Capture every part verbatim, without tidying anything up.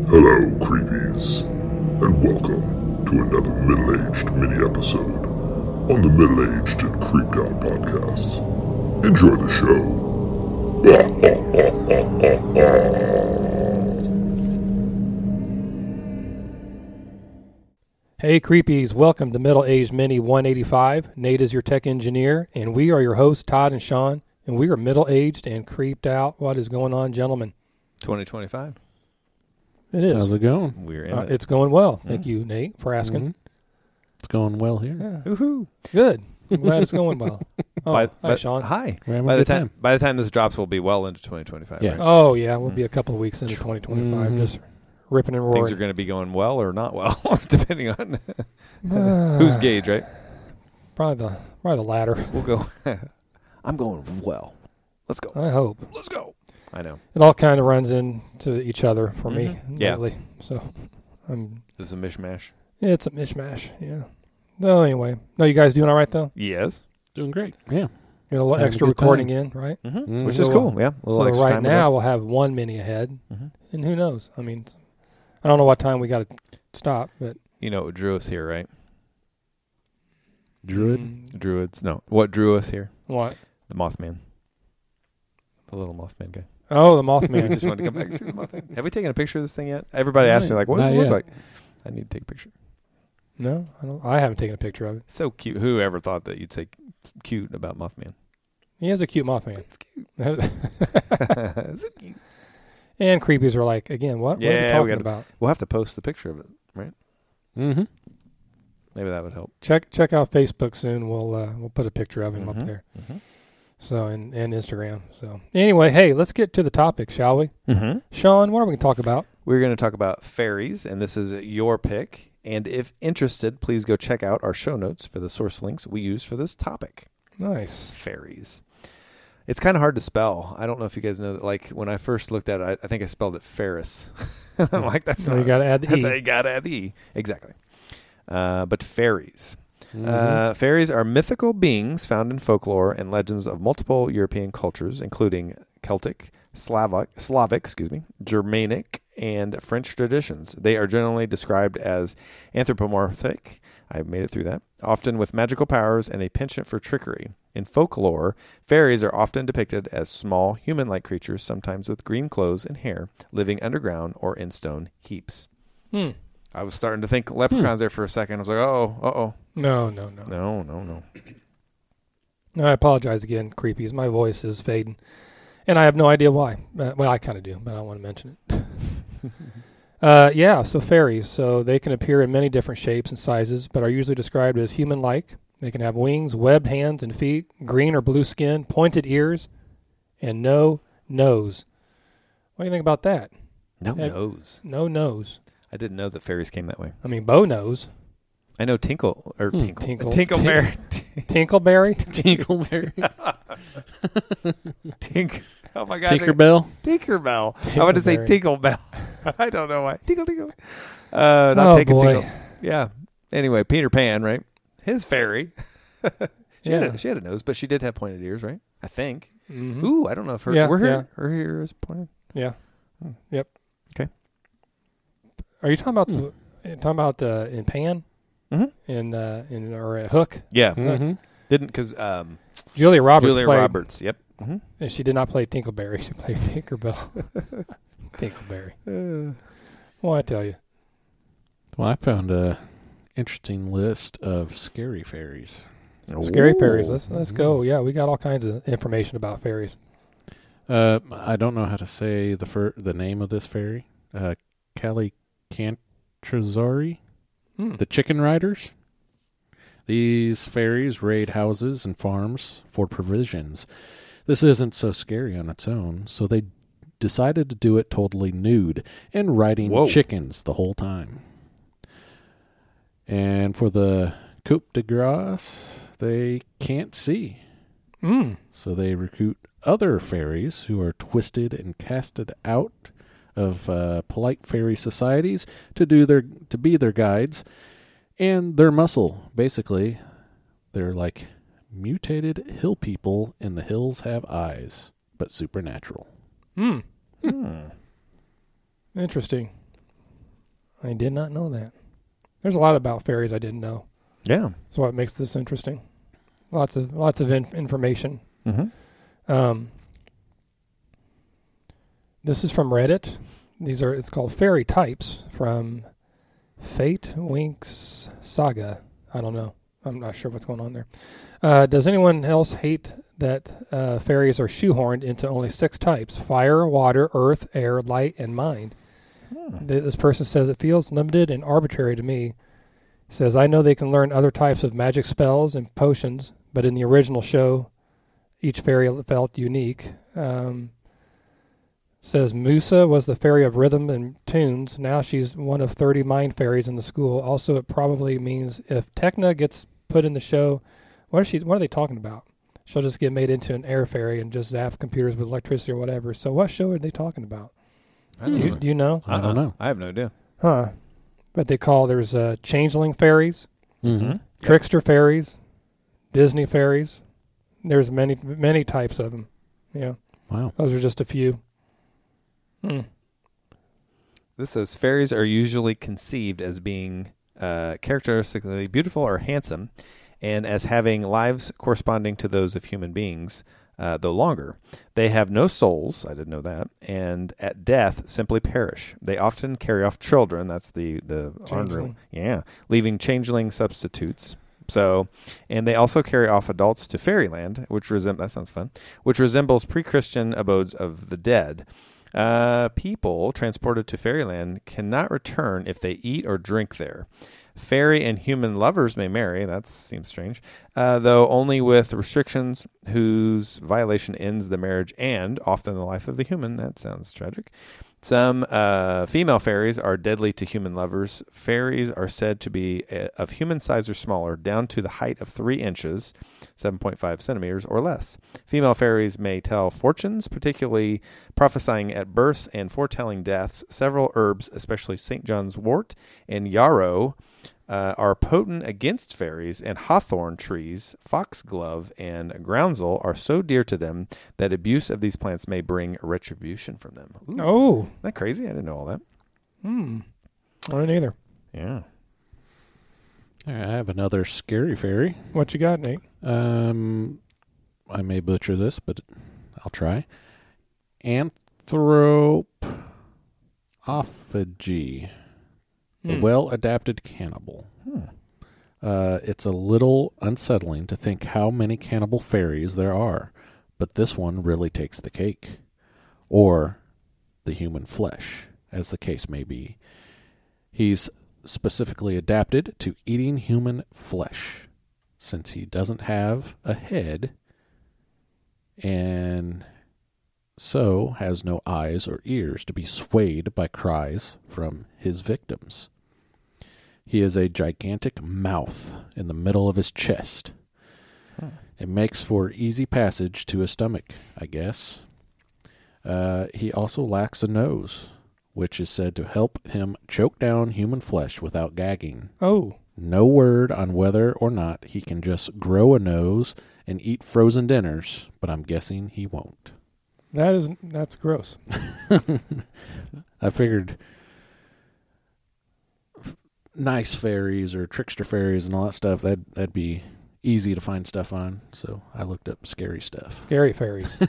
Hello, creepies, and welcome to another middle-aged mini-episode on the Middle-Aged and Creeped Out podcast. Enjoy the show. Hey creepies, welcome to Middle Aged Mini one eighty-five. Nate is your tech engineer, and we are your hosts, Todd and Sean, and we are middle-aged and creeped out. What is going on, gentlemen? twenty twenty-five. It is. How's it going? We're in Uh, it. it's going well. Yeah. Thank you, Nate, for asking. Mhm. It's going well here. Yeah. Woohoo. Good. I'm glad it's going well. Oh, by, hi, by- Sean. Hi. We're having By a the good time, time. by the time this drops, we'll be well into twenty twenty-five. Yeah. Right? Oh, yeah, we'll be a couple of weeks into twenty twenty-five, Mhm. just ripping and Things roaring. are going to be going well or not well, depending on Uh, who's gauge, right? Probably the, probably the latter, We'll go. I'm going well. Let's go. I hope. Let's go. I know. It all kind of runs into each other for me Mhm. Yeah. lately. So, I'm, This is a mishmash. it's a mishmash, yeah. No, anyway. No, you guys doing all right, though? Yes. Doing great. Yeah. Get a little Having a extra good recording time. in, right? Mm-hmm. Mhm. Which So, is cool. Yeah. A little So extra right time with now us. we'll have one mini ahead, Mhm. and who knows? I mean, I don't know what time we got to stop, but You know what drew us here, right? Druid. Mm, Druids. No. What drew us here? what? The Mothman. The little Mothman guy. Oh, the I Mothman. just wanted to come back and see the Mothman. Have we taken a picture of this thing yet? Everybody asked me, like, what does Not it look yet. like? I need to take a picture. No, I don't. I haven't taken a picture of it. So cute. Whoever thought that you'd say cute about Mothman? He is a cute Mothman. It's cute. And It's so cute. creepies are like, again, what? Yeah, what are we we talking gotta- about? We'll have to post the picture of it. Mm-hmm. Maybe that would help. Check check out Facebook soon. We'll uh, we'll put a picture of him Mhm. up there. Mm-hmm. So and, and Instagram. So anyway, hey, let's get to the topic, shall we? Mm-hmm. Sean, what are we going to talk about? We're going to talk about fairies, and this is your pick. And if interested, please go check out our show notes for the source links we use for this topic. Nice. Fairies. It's kind of hard to spell. I don't know if you guys know that. Like, when I first looked at it, I, I think I spelled it Ferris. I'm like, that's So not. you got to add the That's how E. you got to add the E. Exactly. Uh, but fairies. Mm-hmm. Uh, fairies are mythical beings found in folklore and legends of multiple European cultures, including Celtic, Slavic, Slavic, excuse me, Germanic, and French traditions. They are generally described as anthropomorphic. I've made it through that. Often with magical powers and a penchant for trickery. In folklore, fairies are often depicted as small, human-like creatures, sometimes with green clothes and hair, living underground or in stone heaps. Hmm. I was starting to think leprechauns there for a second. I was like, oh, uh-oh. No, no, no. No, no, no. No, I apologize again, creepies. My voice is fading, and I have no idea why. Uh, well, I kind of do, but I don't want to mention it. uh, yeah, so fairies. So they can appear in many different shapes and sizes, but are usually described as human-like. They can have wings, webbed hands and feet, green or blue skin, pointed ears, and no nose. What do you think about that? No Yeah. nose. No nose. I didn't know that fairies came that way. I mean, bow nose. I know Tinkle or Hmm. Tinkle, Tinkle. Tinkleberry, Tinkleberry? Jingleberry. Tink. Oh my God, Tinkerbell. Tinkerbell. I want to say Tinkleberry. Tinklebell. I don't know why. Tinkle, tinkle. Uh, not Oh, take a boy. tinkle. Yeah. Anyway, Peter Pan, right? His fairy. she had Yeah. a, she had a nose, but she did have pointed ears, right? I think. Mhm. Ooh, I don't know if her Yeah, were her yeah. her ear is pointed. Yeah. Hmm. Yep. Okay. Are you talking about Hmm. the, talking about uh, in Pan? Mm-hmm. In uh, in or uh, Hook? Yeah, Mm-hmm. didn't because um, Julia Roberts Julia played. Roberts. Yep. Mm-hmm. And she did not play Tinkleberry. She played Tinkerbell. Tinkleberry. Uh, Well, I tell you. Well, I found a interesting list of scary fairies. Scary fairies. Let's let's Mhm. go. Yeah, we got all kinds of information about fairies. Uh, I don't know how to say the fir- the name of this fairy. Uh, Calicantrazari, Hmm. the Chicken Riders. These fairies raid houses and farms for provisions. This isn't so scary on its own, so they decided to do it totally nude and riding Whoa. chickens the whole time. And for the coup de grace, they can't see. Mm. So they recruit other fairies who are twisted and casted out of uh, polite fairy societies to do their to be their guides, and their muscle. Basically, they're like mutated hill people, and the hills have eyes, but supernatural. Hmm. Hmm. Interesting. I did not know that. There's a lot about fairies I didn't know. Yeah. That's what makes this interesting. Lots of lots of in- information. Mm-hmm. Um, this is from Reddit. These are it's called Fairy Types from Fate Winks Saga. I don't know. I'm not sure what's going on there. Uh, does anyone else hate that uh, fairies are shoehorned into only six types: fire, water, earth, air, light, and mind? Hmm. Th- This person says it feels limited and arbitrary to me. Says, I know they can learn other types of magic spells and potions, but in the original show, each fairy felt unique. Um, says Musa was the fairy of rhythm and tunes. Now she's one of thirty mind fairies in the school. Also, it probably means if Tekna gets put in the show, what is she? What are they talking about? She'll just get made into an air fairy and just zap computers with electricity or whatever. So what show are they talking about? I Do don't you, know. do you know? I don't know. I have no idea. Huh. But they call, there's uh, changeling fairies, Mm-hmm. trickster fairies, Disney fairies. There's many, many types of them. Yeah. Wow. Those are just a few. Hmm. This says fairies are usually conceived as being uh, characteristically beautiful or handsome, and as having lives corresponding to those of human beings, uh, though longer. They have no souls, I didn't know that, and at death simply perish. They often carry off children, that's the, the Changeling. yeah, leaving changeling substitutes. So, and they also carry off adults to fairyland, which resem- that sounds fun, which resembles pre-Christian abodes of the dead. Uh, people transported to fairyland cannot return if they eat or drink there. Fairy and human lovers may marry, that seems strange, uh, though only with restrictions whose violation ends the marriage and often the life of the human. That sounds tragic. Some uh, female fairies are deadly to human lovers. Fairies are said to be uh, of human size or smaller, down to the height of three inches, seven point five centimeters, or less. Female fairies may tell fortunes, particularly prophesying at births and foretelling deaths. Several herbs, especially Saint John's wort and yarrow, uh, are potent against fairies, and hawthorn trees, foxglove, and groundsel are so dear to them that abuse of these plants may bring retribution from them. Ooh. Oh. Isn't that crazy? I didn't know all that. Hmm. I didn't either. Yeah. All right, I have another scary fairy. What you got, Nate? Um, I may butcher this, but I'll try. Anthropophagy. A Hmm. well-adapted cannibal. Hmm. Uh, it's a little unsettling to think how many cannibal fairies there are, but this one really takes the cake. Or the human flesh, as the case may be. He's specifically adapted to eating human flesh, since he doesn't have a head and so has no eyes or ears to be swayed by cries from his victims. He has a gigantic mouth in the middle of his chest. Huh. It makes for easy passage to his stomach, I guess. Uh, he also lacks a nose, which is said to help him choke down human flesh without gagging. Oh. No word on whether or not he can just grow a nose and eat frozen dinners, but I'm guessing he won't. That is, that's gross. I figured f- nice fairies or trickster fairies and all that stuff, that'd, that'd be easy to find stuff on. So I looked up scary stuff. Scary fairies.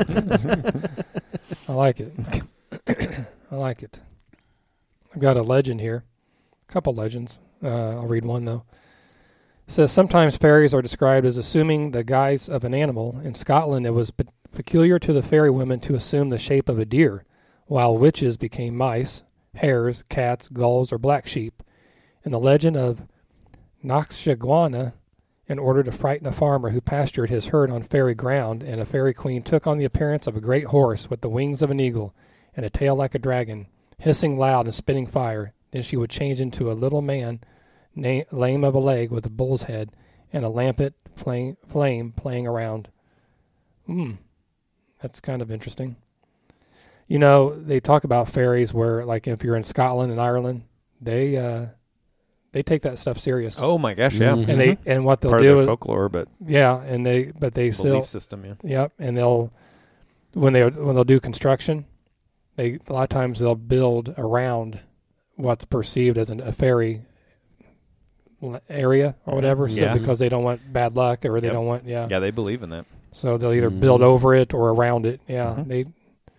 I like it. I like it. I've got a legend here. A couple legends. Uh, I'll read one, though. It says, sometimes fairies are described as assuming the guise of an animal. In Scotland, it was pe- peculiar to the fairy women to assume the shape of a deer, while witches became mice, hares, cats, gulls, or black sheep. In the legend of Noxaguana, in order to frighten a farmer who pastured his herd on fairy ground, and a fairy queen took on the appearance of a great horse with the wings of an eagle and a tail like a dragon, hissing loud and spitting fire. Then she would change into a little man, na- lame of a leg, with a bull's head and a lampet flame, flame playing around. Hmm, that's kind of interesting. You know, they talk about fairies where, like, if you're in Scotland and Ireland, they uh, they take that stuff serious. Oh my gosh, yeah. Mhm. And they and what they'll Part do of their is, folklore, but yeah, and they but they belief still system, yeah. yep, and they'll when they when they'll do construction, they a lot of times they'll build around what's perceived as an, a fairy l- area or whatever. So Yeah. because they don't want bad luck or they Yep. don't want yeah. Yeah, they believe in that. So they'll either Mm. build over it or around it. Yeah, Mhm. they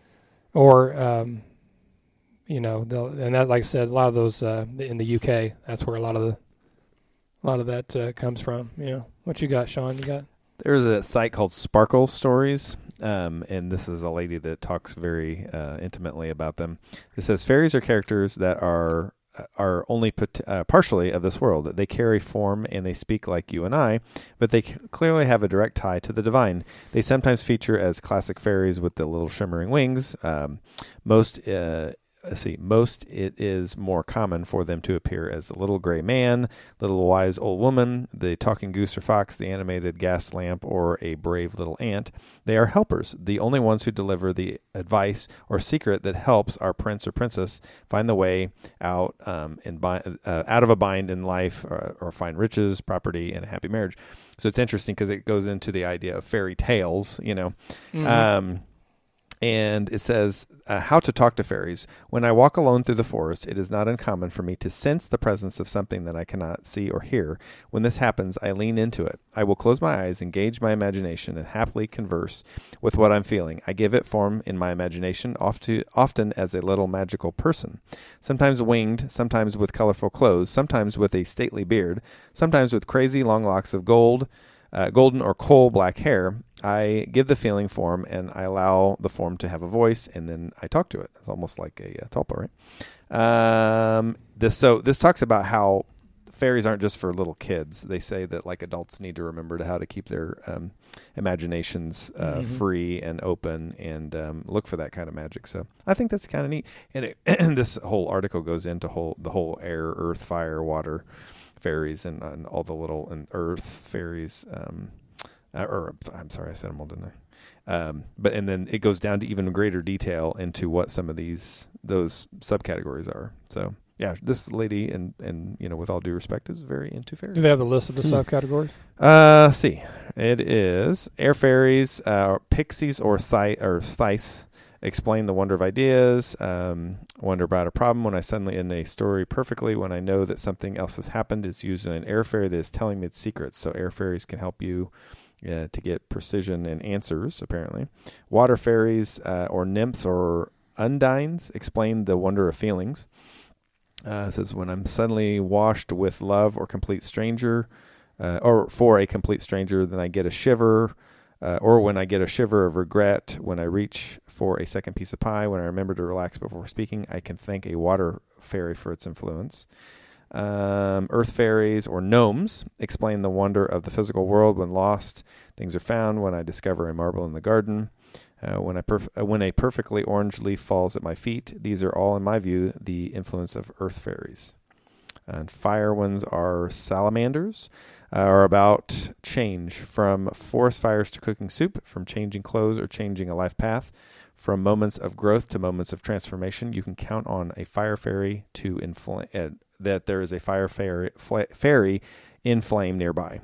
or um, you know they'll and that like I said a lot of those uh, in the U K. That's where a lot of the a lot of that uh, comes from. You know what you got, Sean? You got There's a site called Sparkle Stories, um, and this is a lady that talks very uh, intimately about them. It says fairies are characters that are are only put, uh, partially of this world. They carry form and they speak like you and I, but they c- clearly have a direct tie to the divine. They sometimes feature as classic fairies with the little shimmering wings. Um, most uh, Let's see, most it is more common for them to appear as a little gray man, little wise old woman, the talking goose or fox, the animated gas lamp, or a brave little ant. They are helpers, the only ones who deliver the advice or secret that helps our prince or princess find the way out um, in bi- uh, out of a bind in life, or, or find riches, property, and a happy marriage. So it's interesting because it goes into the idea of fairy tales, you know. Mhm. Um, And it says, uh, how to talk to fairies. When I walk alone through the forest, it is not uncommon for me to sense the presence of something that I cannot see or hear. When this happens, I lean into it. I will close my eyes, engage my imagination, and happily converse with what I'm feeling. I give it form in my imagination, oft to, often as a little magical person. Sometimes winged, sometimes with colorful clothes, sometimes with a stately beard, sometimes with crazy long locks of gold, uh, golden or coal black hair. I give the feeling form, and I allow the form to have a voice, and then I talk to it. It's almost like a, a tulpa, right? Um, this so this talks about how fairies aren't just for little kids. They say that like adults need to remember to how to keep their um, imaginations uh, Mhm. free and open, and um, look for that kind of magic. So I think that's kind of neat. And, it, and this whole article goes into whole the whole air, earth, fire, water fairies, and, and all the little and earth fairies. Um, Uh, or I'm sorry, I said them all, didn't I? Um, but and then it goes down to even greater detail into what some of these those subcategories are. So yeah, this lady, and and you know, with all due respect, is very into fairies. do they have the list of the Hmm. subcategories? Uh, let's see, it is air fairies, uh, pixies, or sty or stice. Explain the wonder of ideas. Um, wonder about a problem when I suddenly end a story perfectly. When I know that something else has happened, it's usually an air fairy that is telling me its secrets. So air fairies can help you Uh, to get precision and answers, apparently. Water fairies uh, or nymphs or undines explain the wonder of feelings. Uh, it says, when I'm suddenly washed with love or complete stranger, uh, or for a complete stranger, then I get a shiver, uh, or when I get a shiver of regret, when I reach for a second piece of pie, when I remember to relax before speaking, I can thank a water fairy for its influence. Um, earth fairies or gnomes explain the wonder of the physical world. When lost, things are found. When I discover a marble in the garden, uh, when I perf- uh, when a perfectly orange leaf falls at my feet, these are all, in my view, the influence of earth fairies. And fire ones are salamanders, uh, are about change, from forest fires to cooking soup, from changing clothes or changing a life path. From moments of growth to moments of transformation, you can count on a fire fairy to inflame. Uh, that there is a fire fairy, fla- fairy in flame nearby.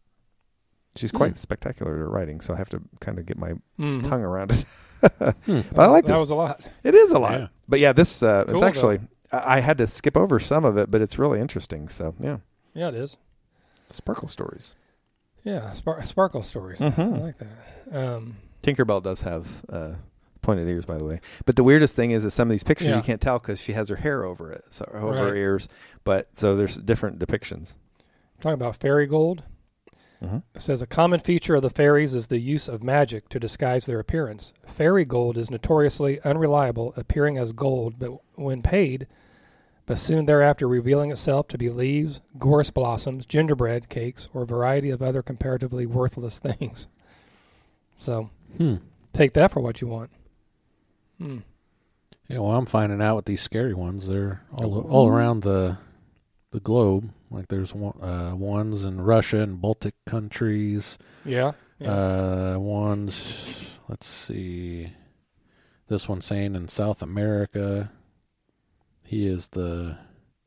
She's quite Hmm. spectacular at her writing, so I have to kind of get my Mhm. tongue around it. Hmm. But I like that this. was a lot. It is a lot. Yeah. But yeah, this uh, Cool, it's actually I I had to skip over some of it, but it's really interesting. So yeah, Yeah, it is. Sparkle Stories. Yeah, spar- sparkle stories. Mhm. I like that. Um, Tinkerbell does have uh, pointed ears, by the way. But the weirdest thing is that some of these pictures Yeah. you can't tell because she has her hair over it, so over her Right. ears. But so there's different depictions. talking about fairy gold. Mm-hmm. It says a common feature of the fairies is the use of magic to disguise their appearance. Fairy gold is notoriously unreliable, appearing as gold, but when paid, but soon thereafter revealing itself to be leaves, gorse blossoms, gingerbread cakes, or a variety of other comparatively worthless things. So Hmm. take that for what you want. Hmm. Yeah, well, I'm finding out with these scary ones. They're all all around the the globe. Like there's one, uh, ones in Russia and Baltic countries. Yeah. yeah. Uh, ones, let's see. This one's saying in South America. He is the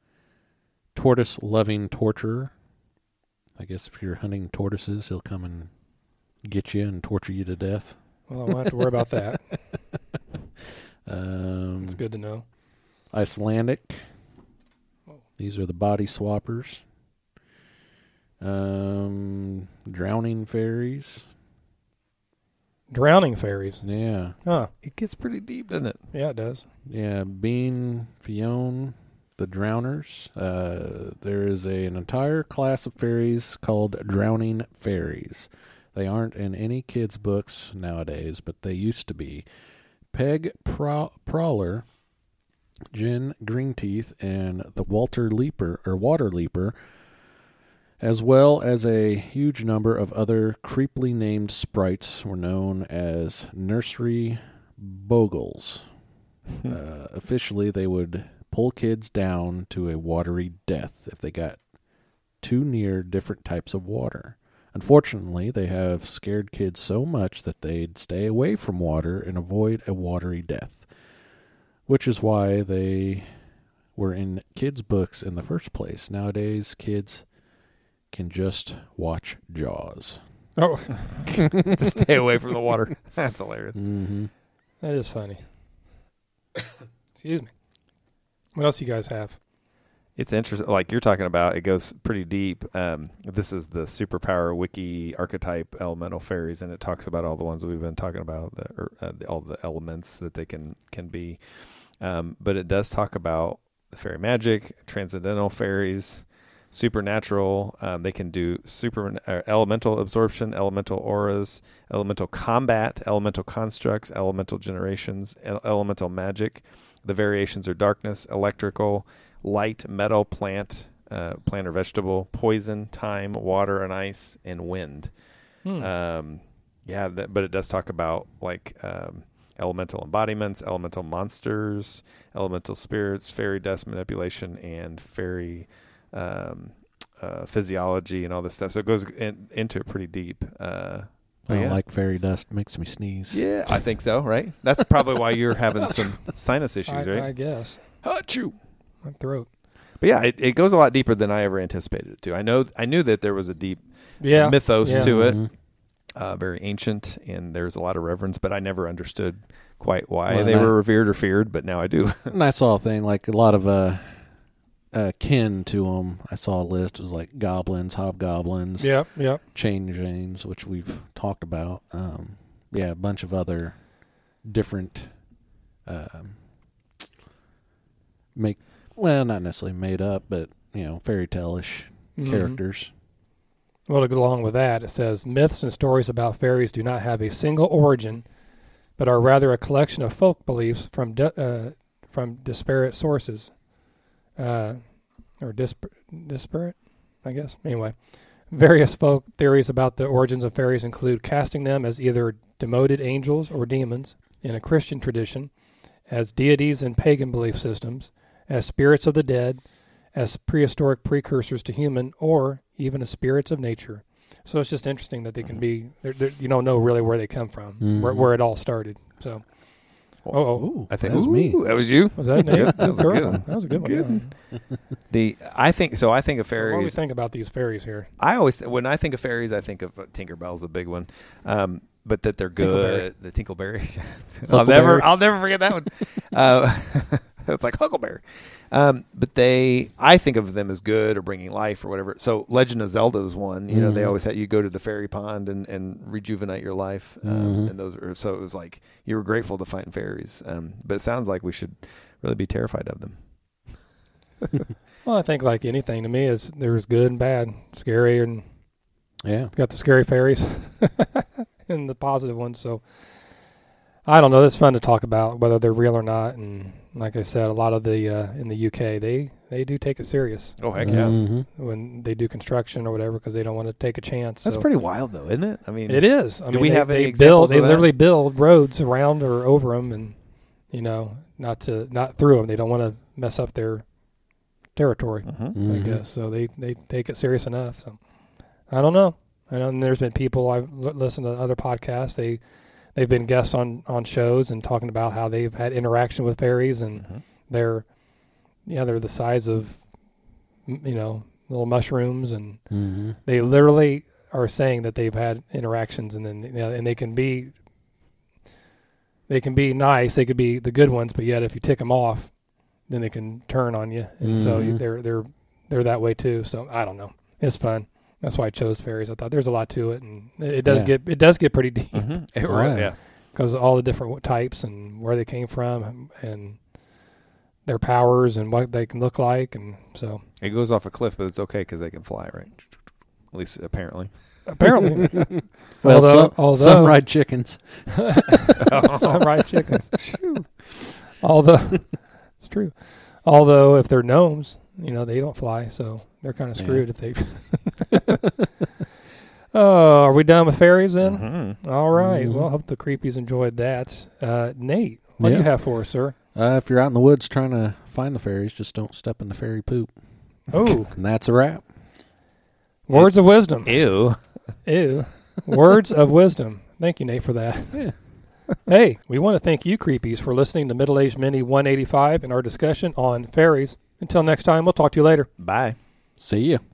tortoise-loving torturer. I guess if you're hunting tortoises, he'll come and get you and torture you to death. well, I won't have to worry about that. Um, It's good to know. Icelandic. These are the body swappers. Um, drowning fairies. Drowning fairies. Yeah. Huh. It gets pretty deep, doesn't it? Yeah, it does. Yeah, Bean, Fionn, the drowners. Uh, there is a, an entire class of fairies called drowning fairies. They aren't in any kids' books nowadays, but they used to be. Peg Pro- Prowler, Jen Greenteeth, and the Walter Leaper or Water Leaper, as well as a huge number of other creepily named sprites, were known as nursery bogles. uh, officially, they would pull kids down to a watery death if they got too near different types of water. Unfortunately, they have scared kids so much that they'd stay away from water and avoid a watery death, which is why they were in kids' books in the first place. Nowadays, kids can just watch Jaws. Oh, Stay away from the water. That's hilarious. Mm-hmm. that is funny. Excuse me. What else you guys have? It's interesting. Like you're talking about, it goes pretty deep. Um, this is the superpower wiki archetype elemental fairies, and it talks about all the ones that we've been talking about, the, or, uh, the, all the elements that they can can be. Um, but it does talk about the fairy magic, transcendental fairies, supernatural. Um, they can do super uh, elemental absorption, elemental auras, elemental combat, elemental constructs, elemental generations, ele- elemental magic. The variations are darkness, electrical, light, metal, plant, uh, plant or vegetable, poison, time, water and ice, and wind. Hmm. Um, yeah, that, but it does talk about like um, elemental embodiments, elemental monsters, elemental spirits, fairy dust manipulation, and fairy um, uh, physiology and all this stuff. So it goes in, into it pretty deep. Uh, I don't yeah. like fairy dust. Makes me sneeze. Yeah, I think so, right? That's probably why you're having some sinus issues, I, right? I guess. Achoo. My throat. But yeah, it, it goes a lot deeper than I ever anticipated it to. I know I knew that there was a deep Yeah. mythos yeah. to it, Mhm. uh, very ancient, and there's a lot of reverence, but I never understood quite why Well, they that- were revered or feared, but now I do. And I saw a thing like a lot of uh, uh, kin to them. I saw a list. It was like goblins, hobgoblins, Yep. Yep. changelings, which we've talked about. Um, yeah, a bunch of other different um, make well, not necessarily made up, but you know, fairy tale-ish Mhm. characters. Well, to go along with that, it says myths and stories about fairies do not have a single origin, but are rather a collection of folk beliefs from di- uh, from disparate sources, uh, or disp- disparate, I guess. Anyway, various folk theories about the origins of fairies include casting them as either demoted angels or demons in a Christian tradition, as deities in pagan belief systems, as spirits of the dead, as prehistoric precursors to human, or even as spirits of nature. So it's just interesting that they can be, they're, they're, you don't know really where they come from, Mhm. where, where it all started. So, oh, Ooh, I think that was me. Ooh, that was you. was that Nate? Good. That was a Good good one. one. That was a good one. Good. yeah. The I think so. I think of So what do we fairies. think about these fairies here? I always when I think of fairies, I think of uh, Tinkerbell's a big one, um, but that they're good. The Tinkleberry. I'll never, Huckleberry. I'll never forget that one. uh, it's like Huckleberry. Um, but they, I think of them as good or bringing life or whatever. So Legend of Zelda was one. You know, they Mhm. always had you go to the fairy pond and, and rejuvenate your life. Um, Mhm. And those are so it was like you were grateful to find fairies. Um, but it sounds like we should really be terrified of them. Well, I think like anything to me is there's good and bad, scary, and Yeah. got the scary fairies and the positive ones. So I don't know. It's fun to talk about whether they're real or not. And like I said, a lot of the uh, in the U K, they they do take it serious Oh heck Mhm. when they do construction or whatever because they don't want to take a chance. That's So pretty wild though, isn't it? I mean, it is. I Do mean, we they, have any they examples build? They of that? literally build roads around or over them, and you know, not to not through them. They don't want to mess up their territory. Mhm. I Mhm. guess so. They they take it serious enough. So I don't know. I know there's been people I've l- listened to other podcasts. They they've been guests on, on shows and talking about how they've had interaction with fairies and Mhm. they're yeah they're the size of m- you know little mushrooms and Mhm. they literally are saying that they've had interactions and then you know, and they can be they can be nice. They could be the good ones, but yet if you tick them off, then they can turn on you, and so you, Mhm. they're they're they're that way too. So I don't know. It's fun. That's why I chose fairies. I thought there's a lot to it, and it, it does Yeah. get it does get pretty deep Mm-hmm. It Oh, really, yeah. yeah. because all the different types and where they came from and, and their powers and what they can look like, and so It goes off a cliff, but it's okay because they can fly, right? At least apparently. apparently, Well, although, some, although some ride chickens. some ride chickens. Shoo. Although it's true, although if they're gnomes, you know they don't fly, so they're kind of Yeah. screwed if they. Oh, are we done with fairies then? Mm-hmm. All right. Mhm. Well, I hope the creepies enjoyed that. Uh, Nate, what do Yeah. you have for us, sir? Uh, if you're out in the woods trying to find the fairies, just don't step in the fairy poop. Oh, And that's a wrap. words of wisdom. Ew. Ew. Words of wisdom. Thank you, Nate, for that. Yeah. Hey, we want to thank you, creepies, for listening to Middle Aged Mini one eighty-five and our discussion on fairies. Until next time, we'll talk to you later. Bye. See ya.